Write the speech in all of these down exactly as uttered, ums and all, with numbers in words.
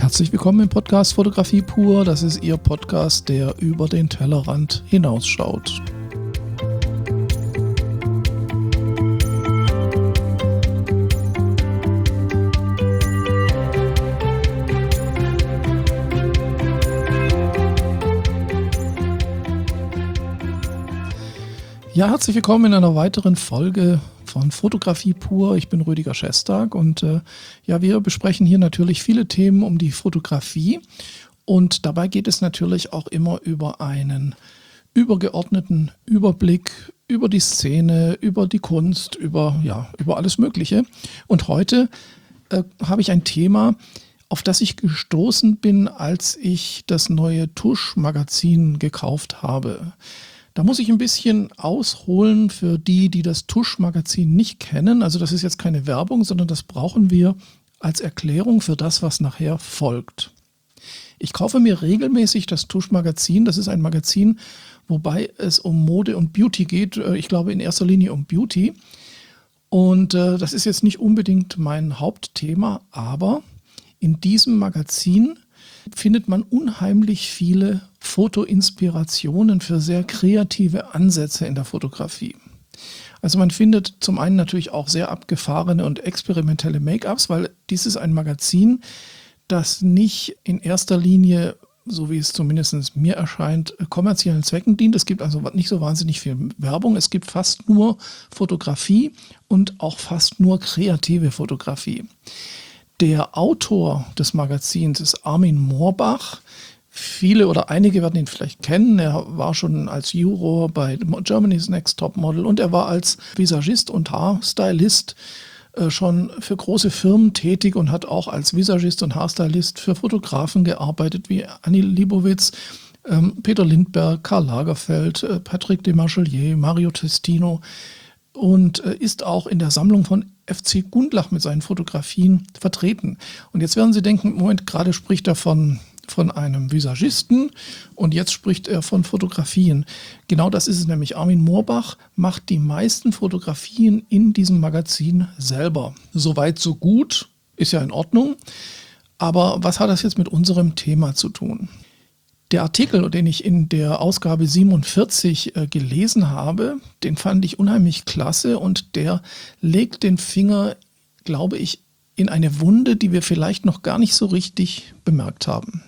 Herzlich willkommen im Podcast Fotografie pur. Das ist Ihr Podcast, der über den Tellerrand hinausschaut. Ja, herzlich willkommen in einer weiteren Folge von Fotografie pur. Ich bin Rüdiger Schestag und äh, ja, wir besprechen hier natürlich viele Themen um die Fotografie und dabei geht es natürlich auch immer über einen übergeordneten Überblick über die Szene, über die Kunst, über, ja, über alles Mögliche. Und heute äh, habe ich ein Thema, auf das ich gestoßen bin, als ich das neue Tusch-Magazin gekauft habe. Da muss ich ein bisschen ausholen für die, die das Tusch-Magazin nicht kennen. Also das ist jetzt keine Werbung, sondern das brauchen wir als Erklärung für das, was nachher folgt. Ich kaufe mir regelmäßig das Tusch-Magazin. Das ist ein Magazin, wobei es um Mode und Beauty geht. Ich glaube in erster Linie um Beauty. Und äh, das ist jetzt nicht unbedingt mein Hauptthema, aber in diesem Magazin findet man unheimlich viele Fotoinspirationen für sehr kreative Ansätze in der Fotografie. Also man findet zum einen natürlich auch sehr abgefahrene und experimentelle Make-ups, weil dies ist ein Magazin, das nicht in erster Linie, so wie es zumindest mir erscheint, kommerziellen Zwecken dient. Es gibt also nicht so wahnsinnig viel Werbung. Es gibt fast nur Fotografie und auch fast nur kreative Fotografie. Der Autor des Magazins ist Armin Moorbach. Viele oder einige werden ihn vielleicht kennen. Er war schon als Juror bei Germany's Next Topmodel und er war als Visagist und Haarstylist äh, schon für große Firmen tätig und hat auch als Visagist und Haarstylist für Fotografen gearbeitet, wie Annie Leibovitz, ähm, Peter Lindbergh, Karl Lagerfeld, äh, Patrick Demarchelier, Mario Testino und äh, ist auch in der Sammlung von F C Gundlach mit seinen Fotografien vertreten. Und jetzt werden Sie denken, Moment, gerade spricht er von, von einem Visagisten und jetzt spricht er von Fotografien. Genau das ist es nämlich. Armin Moorbach macht die meisten Fotografien in diesem Magazin selber. Soweit, so gut, ist ja in Ordnung. Aber was hat das jetzt mit unserem Thema zu tun? Der Artikel, den ich in der Ausgabe siebenundvierzig äh, gelesen habe, den fand ich unheimlich klasse und der legt den Finger, glaube ich, in eine Wunde, die wir vielleicht noch gar nicht so richtig bemerkt haben.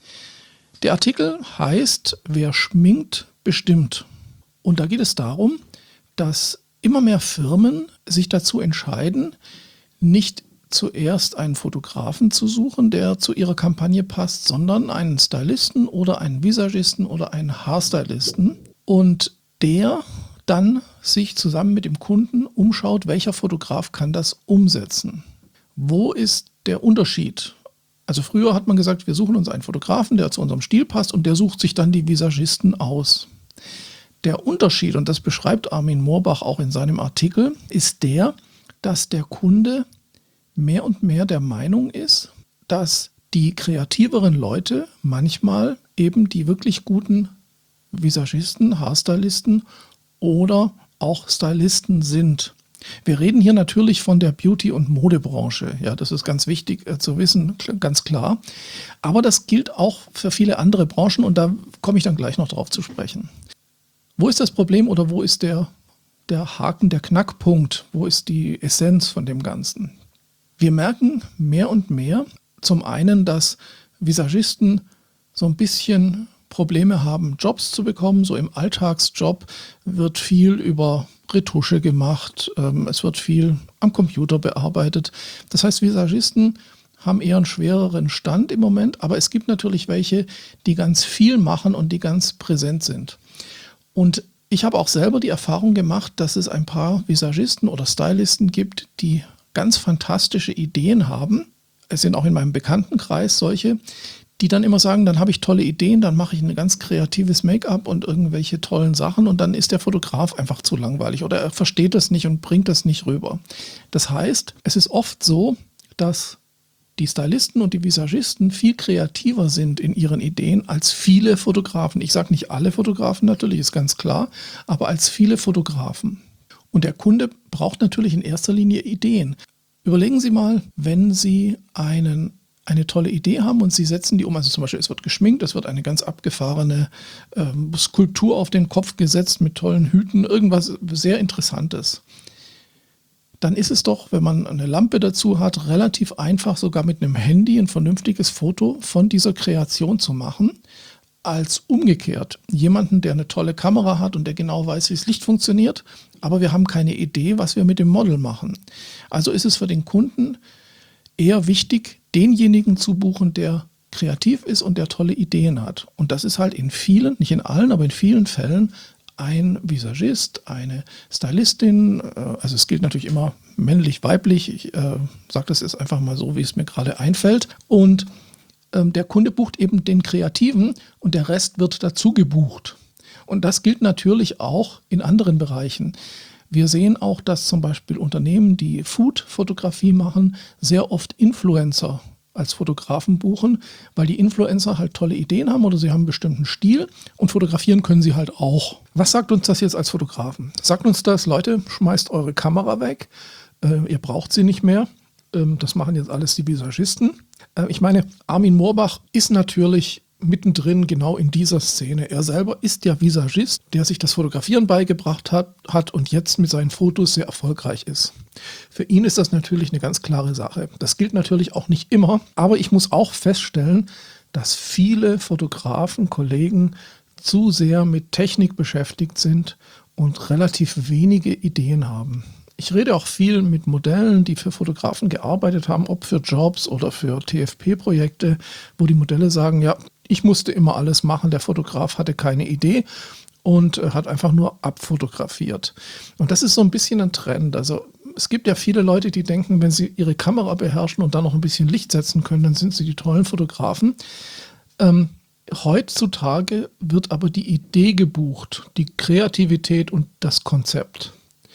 Der Artikel heißt „Wer schminkt, bestimmt". Und da geht es darum, dass immer mehr Firmen sich dazu entscheiden, nicht zuerst einen Fotografen zu suchen, der zu ihrer Kampagne passt, sondern einen Stylisten oder einen Visagisten oder einen Haarstylisten und der dann sich zusammen mit dem Kunden umschaut, welcher Fotograf kann das umsetzen. Wo ist der Unterschied? Also früher hat man gesagt, wir suchen uns einen Fotografen, der zu unserem Stil passt und der sucht sich dann die Visagisten aus. Der Unterschied, und das beschreibt Armin Moorbach auch in seinem Artikel, ist der, dass der Kunde mehr und mehr der Meinung ist, dass die kreativeren Leute manchmal eben die wirklich guten Visagisten, Haarstylisten oder auch Stylisten sind. Wir reden hier natürlich von der Beauty- und Modebranche. Ja, das ist ganz wichtig äh, zu wissen, ganz klar. Aber das gilt auch für viele andere Branchen und da komme ich dann gleich noch drauf zu sprechen. Wo ist das Problem oder wo ist der, der Haken, der Knackpunkt? Wo ist die Essenz von dem Ganzen? Wir merken mehr und mehr zum einen, dass Visagisten so ein bisschen Probleme haben, Jobs zu bekommen. So im Alltagsjob wird viel über Retusche gemacht, ähm, es wird viel am Computer bearbeitet. Das heißt, Visagisten haben eher einen schwereren Stand im Moment, aber es gibt natürlich welche, die ganz viel machen und die ganz präsent sind. Und ich habe auch selber die Erfahrung gemacht, dass es ein paar Visagisten oder Stylisten gibt, die ganz fantastische Ideen haben. Es sind auch in meinem Bekanntenkreis solche, die dann immer sagen, dann habe ich tolle Ideen, dann mache ich ein ganz kreatives Make-up und irgendwelche tollen Sachen und dann ist der Fotograf einfach zu langweilig oder er versteht das nicht und bringt das nicht rüber. Das heißt, es ist oft so, dass die Stylisten und die Visagisten viel kreativer sind in ihren Ideen als viele Fotografen. Ich sage nicht alle Fotografen natürlich, ist ganz klar, aber als viele Fotografen. Und der Kunde braucht natürlich in erster Linie Ideen. Überlegen Sie mal, wenn Sie einen eine tolle Idee haben und sie setzen die um. Also zum Beispiel, es wird geschminkt, es wird eine ganz abgefahrene ähm, Skulptur auf den Kopf gesetzt mit tollen Hüten, irgendwas sehr Interessantes. Dann ist es doch, wenn man eine Lampe dazu hat, relativ einfach, sogar mit einem Handy ein vernünftiges Foto von dieser Kreation zu machen, als umgekehrt jemanden, der eine tolle Kamera hat und der genau weiß, wie das Licht funktioniert, aber wir haben keine Idee, was wir mit dem Model machen. Also ist es für den Kunden eher wichtig, denjenigen zu buchen, der kreativ ist und der tolle Ideen hat. Und das ist halt in vielen, nicht in allen, aber in vielen Fällen ein Visagist, eine Stylistin, also es gilt natürlich immer männlich, weiblich, ich äh, sage das jetzt einfach mal so, wie es mir gerade einfällt. Und ähm, der Kunde bucht eben den Kreativen und der Rest wird dazu gebucht. Und das gilt natürlich auch in anderen Bereichen. Wir sehen auch, dass zum Beispiel Unternehmen, die Food-Fotografie machen, sehr oft Influencer als Fotografen buchen, weil die Influencer halt tolle Ideen haben oder sie haben einen bestimmten Stil und fotografieren können sie halt auch. Was sagt uns das jetzt als Fotografen? Sagt uns das, Leute, schmeißt eure Kamera weg, äh, ihr braucht sie nicht mehr. Ähm, das machen jetzt alles die Visagisten. Äh, ich meine, Armin Moorbach ist natürlich mittendrin genau in dieser Szene. Er selber ist ja Visagist, der sich das Fotografieren beigebracht hat, hat und jetzt mit seinen Fotos sehr erfolgreich ist. Für ihn ist das natürlich eine ganz klare Sache. Das gilt natürlich auch nicht immer, aber ich muss auch feststellen, dass viele Fotografen, Kollegen zu sehr mit Technik beschäftigt sind und relativ wenige Ideen haben. Ich rede auch viel mit Modellen, die für Fotografen gearbeitet haben, ob für Jobs oder für T F P-Projekte, wo die Modelle sagen, ja, ich musste immer alles machen, der Fotograf hatte keine Idee und hat einfach nur abfotografiert. Und das ist so ein bisschen ein Trend. Also es gibt ja viele Leute, die denken, wenn sie ihre Kamera beherrschen und dann noch ein bisschen Licht setzen können, dann sind sie die tollen Fotografen. Ähm, heutzutage wird aber die Idee gebucht, die Kreativität und das Konzept.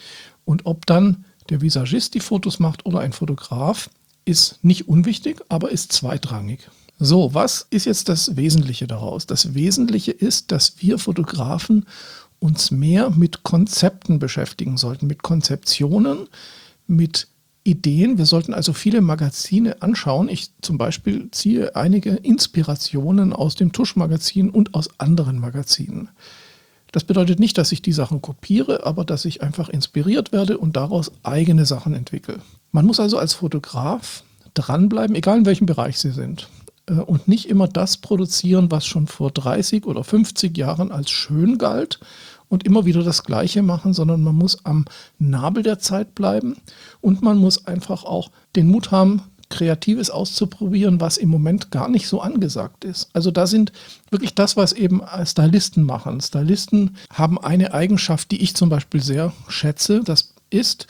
Und ob dann der Visagist die Fotos macht oder ein Fotograf, ist nicht unwichtig, aber ist zweitrangig. So, was ist jetzt das Wesentliche daraus? Das Wesentliche ist, dass wir Fotografen uns mehr mit Konzepten beschäftigen sollten, mit Konzeptionen, mit Ideen. Wir sollten also viele Magazine anschauen. Ich zum Beispiel ziehe einige Inspirationen aus dem Tusch-Magazin und aus anderen Magazinen. Das bedeutet nicht, dass ich die Sachen kopiere, aber dass ich einfach inspiriert werde und daraus eigene Sachen entwickle. Man muss also als Fotograf dranbleiben, egal in welchem Bereich Sie sind. Und nicht immer das produzieren, was schon vor dreißig oder fünfzig Jahren als schön galt und immer wieder das Gleiche machen, sondern man muss am Nabel der Zeit bleiben und man muss einfach auch den Mut haben, Kreatives auszuprobieren, was im Moment gar nicht so angesagt ist. Also da sind wirklich das, was eben Stylisten machen. Stylisten haben eine Eigenschaft, die ich zum Beispiel sehr schätze, das ist,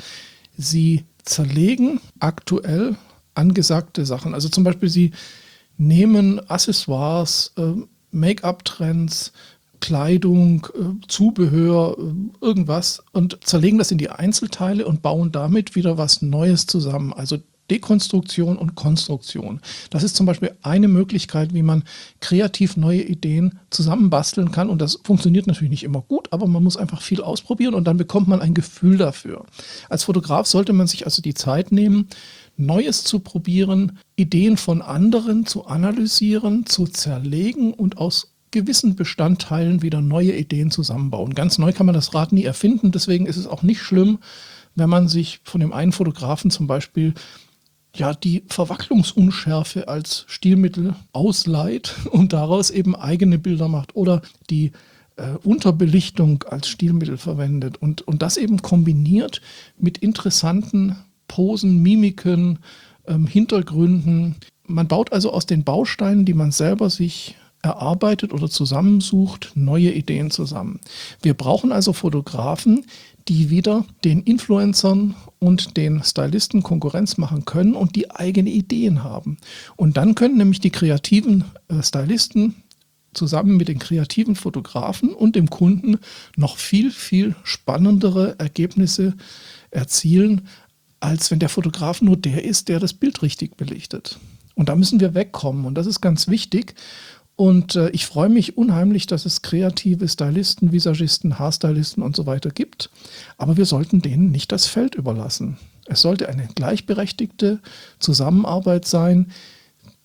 sie zerlegen aktuell angesagte Sachen. Also zum Beispiel sie nehmen Accessoires, äh, Make-up-Trends, Kleidung, äh, Zubehör, äh, irgendwas und zerlegen das in die Einzelteile und bauen damit wieder was Neues zusammen. Also Dekonstruktion und Konstruktion. Das ist zum Beispiel eine Möglichkeit, wie man kreativ neue Ideen zusammenbasteln kann. Und das funktioniert natürlich nicht immer gut, aber man muss einfach viel ausprobieren und dann bekommt man ein Gefühl dafür. Als Fotograf sollte man sich also die Zeit nehmen, Neues zu probieren, Ideen von anderen zu analysieren, zu zerlegen und aus gewissen Bestandteilen wieder neue Ideen zusammenbauen. Ganz neu kann man das Rad nie erfinden, deswegen ist es auch nicht schlimm, wenn man sich von dem einen Fotografen zum Beispiel ja, die Verwacklungsunschärfe als Stilmittel ausleiht und daraus eben eigene Bilder macht oder die äh, Unterbelichtung als Stilmittel verwendet und, und das eben kombiniert mit interessanten Posen, Mimiken, ähm, Hintergründen. Man baut also aus den Bausteinen, die man selber sich erarbeitet oder zusammensucht, neue Ideen zusammen. Wir brauchen also Fotografen, die wieder den Influencern und den Stylisten Konkurrenz machen können und die eigene Ideen haben. Und dann können nämlich die kreativen äh, Stylisten zusammen mit den kreativen Fotografen und dem Kunden noch viel, viel spannendere Ergebnisse erzielen, als wenn der Fotograf nur der ist, der das Bild richtig belichtet. Und da müssen wir wegkommen und das ist ganz wichtig. Und äh, ich freue mich unheimlich, dass es kreative Stylisten, Visagisten, Haarstylisten und so weiter gibt. Aber wir sollten denen nicht das Feld überlassen. Es sollte eine gleichberechtigte Zusammenarbeit sein.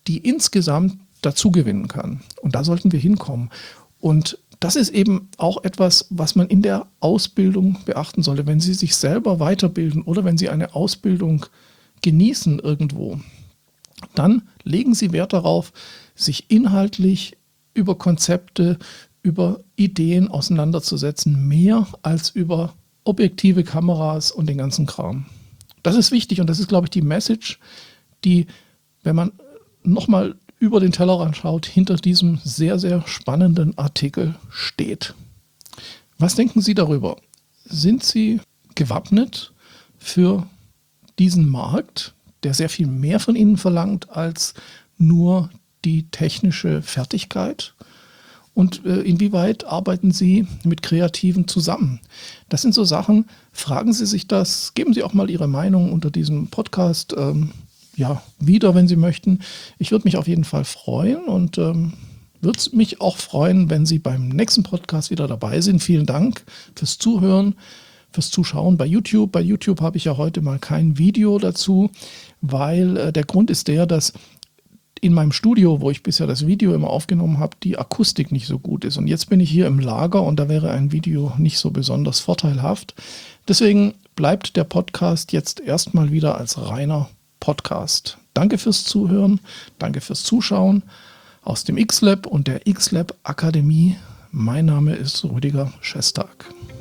die insgesamt dazu gewinnen kann. Und da sollten wir hinkommen. Und das ist eben auch etwas, was man in der Ausbildung beachten sollte. Wenn Sie sich selber weiterbilden oder wenn Sie eine Ausbildung genießen irgendwo, dann legen Sie Wert darauf, sich inhaltlich über Konzepte, über Ideen auseinanderzusetzen, mehr als über objektive Kameras und den ganzen Kram. Das ist wichtig und das ist, glaube ich, die Message, die, wenn man nochmal über den Tellerrand schaut, hinter diesem sehr, sehr spannenden Artikel steht. Was denken Sie darüber? Sind Sie gewappnet für diesen Markt, der sehr viel mehr von Ihnen verlangt als nur die technische Fertigkeit? Und äh, inwieweit arbeiten Sie mit Kreativen zusammen? Das sind so Sachen, fragen Sie sich das, geben Sie auch mal Ihre Meinung unter diesem Podcast ähm, ja, wieder, wenn Sie möchten. Ich würde mich auf jeden Fall freuen und ähm, würde mich auch freuen, wenn Sie beim nächsten Podcast wieder dabei sind. Vielen Dank fürs Zuhören, fürs Zuschauen bei YouTube. Bei YouTube habe ich ja heute mal kein Video dazu, weil äh, der Grund ist der, dass in meinem Studio, wo ich bisher das Video immer aufgenommen habe, die Akustik nicht so gut ist. Und jetzt bin ich hier im Lager und da wäre ein Video nicht so besonders vorteilhaft. Deswegen bleibt der Podcast jetzt erstmal wieder als reiner Podcast. Danke fürs Zuhören, danke fürs Zuschauen aus dem X-Lab und der X-Lab Akademie. Mein Name ist Rüdiger Schestag.